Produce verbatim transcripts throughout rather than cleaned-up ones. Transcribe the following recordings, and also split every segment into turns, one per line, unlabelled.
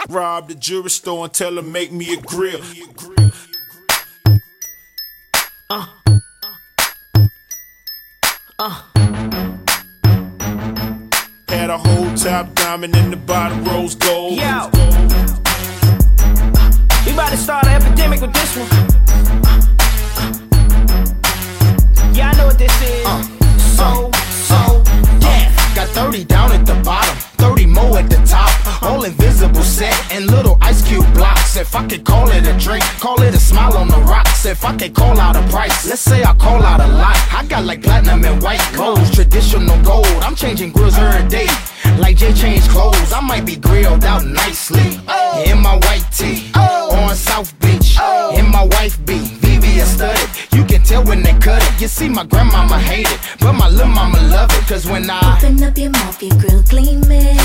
Rob the jewelry store and tell her make me a grill. Uh. Uh. Had a whole top diamond in the bottom rose gold.
Yo. We about to start an epidemic with this one. Yeah, I know what this is.
Uh,
so,
uh,
so, death.
Got thirty down at the bottom, thirty more at the top. All invisible set and little ice cube blocks. If I could call it a drink, call it a smile on the rocks. If I could call out a price, let's say I call out a lot. I got like platinum and white clothes, traditional gold. I'm changing grills every day, like Jay changed clothes. I might be grilled out nicely in my white tee on South Beach, in my wife beat. V V S studded, you can tell when they cut it. You see my grandmama hate it, but my little mama love it. Cause when I
open up your mouth, your grill gleaming.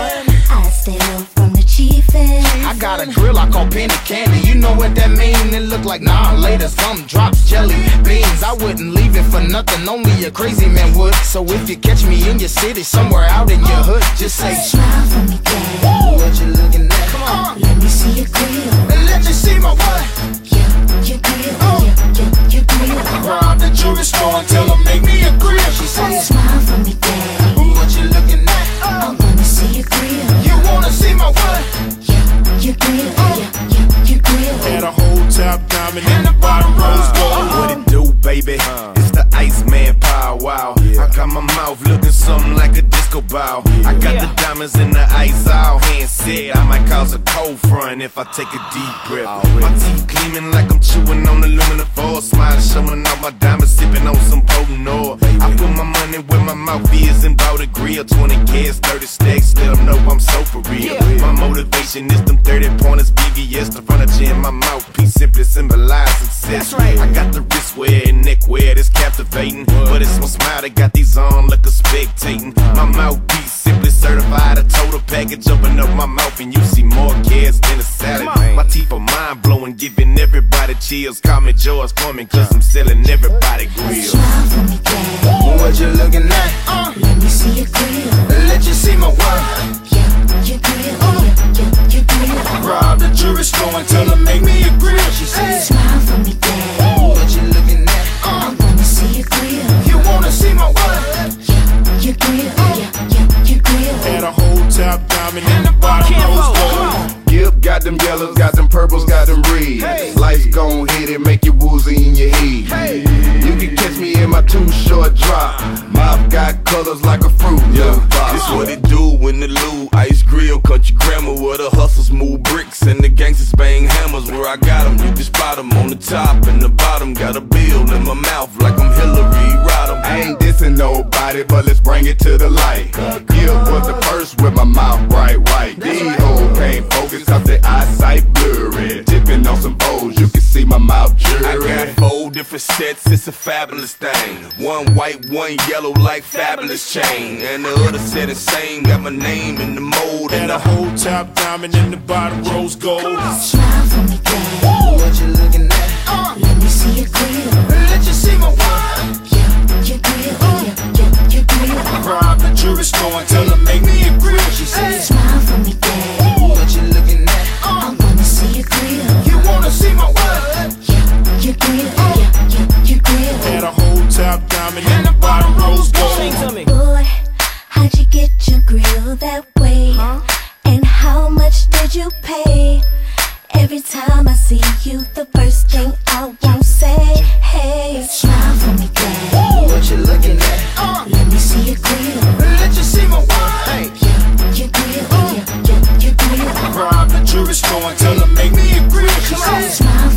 I stay low from the chiefin'.
I got a grill I call penny candy. You know what that mean? It look like nah later some drops jelly beans. I wouldn't leave it for nothing, only a crazy man would. So if you catch me in your city, somewhere out in your hood, just say
smile for me, daddy.
What you looking at?
Come on, let me see your grill.
And let me see my what?
Yeah, your grill. Yeah, yeah, your grill.
Rob the jewelry store and tell her make me a grill.
She said smile for me, daddy.
What you looking at?
I wanna see your grill.
You wanna see my what?
Yeah, your grill. Yeah, yeah, your grill.
Had a whole top diamond in the bottom rose gold.
What it do, baby? It's the Iceman Power Wow. I got my mouth looking something like a disco ball. I got the diamonds in the ice all hand said. I might cause a cold front if I take a deep breath. My teeth gleaming like I'm chewing on aluminum foil. Smiling, showing off my diamonds, sipping on some potent oil. I put my money where my mouth is and bought a grill. Twenty kids, thirty stacks, let them know I'm so for real. My motivation is them thirty pointers, V V S, the furniture in my mouthpiece simply symbolize success. I got the wrist wear and neck wear that's captivating, but it's my smile that got these on like a spectating. My mouthpiece simply certified, a total package. Open up my mouth and you see more kids than a salad. My teeth are mind blowing, giving everybody chills. Call me George Foreman, cause I'm selling everybody grills.
Smile for me, daddy.
What you looking at?
Uh, let me see your grill.
Let you see my what?
Yeah, your grill. Yeah, yeah, your grill.
Rob the jewelry store and tell her make me a grill. She said
smile for me, daddy.
What you looking at?
I wanna see your grill.
You wanna see my what?
Yeah, your grill. Yeah, yeah, your grill.
had a whole top diamond in the bottom rose gold.
Yep, got them yellows, got them purples, got them reds.
Hey.
Life's gon' hit it, make you woozy in your head.
Hey.
You can catch me in my too short drop. Mouth got colors like a fruit.
Yeah,
box.
this what it do when the Lou Ice Grill, country grammar, where the hustlers move bricks and the gangsters bang hammers. Where I got them, you can spot them on the top and the bottom. Got a bill in my mouth like I'm Hillary Rodham.
I ain't dissing nobody, but let's bring it to the light. Gil was the first with my mouth bright white. These hoes can't focus cause their eyesight blurry. Tipping on some O's, you can see my mouth
I
jury.
got four different sets, it's a fabulous thing. One white, one yellow like fabulous chain. And the other set is same, got my name in the mold.
Had
And
a
I
whole top diamond in the bottom rose gold.
Smile for me, daddy.
What you looking at?
Uh, let me see your grill.
Let you see my wine.
Yeah, your grill. Yeah, yeah, your grill.
Rob the jewelry store and tell her make me a grill. She said
Smile for me, daddy.
What you looking at?
I wanna see your grill.
You wanna see my wine?
Yeah, your grill. Yeah, yeah, your grill.
had a whole top diamond in the bottom rose gold.
Sing to me.
Boy, how'd you get your grill that way?
Huh?
And how much did you pay? Every time I see you, the first thing I won't say, hey, smile for me, daddy.
What you looking at?
Let me see your grill.
Let you see my wine.
Yeah, your grill. Yeah, yeah, your grill.
Rob the jewelry store and tell her make me a grill. She said
Smile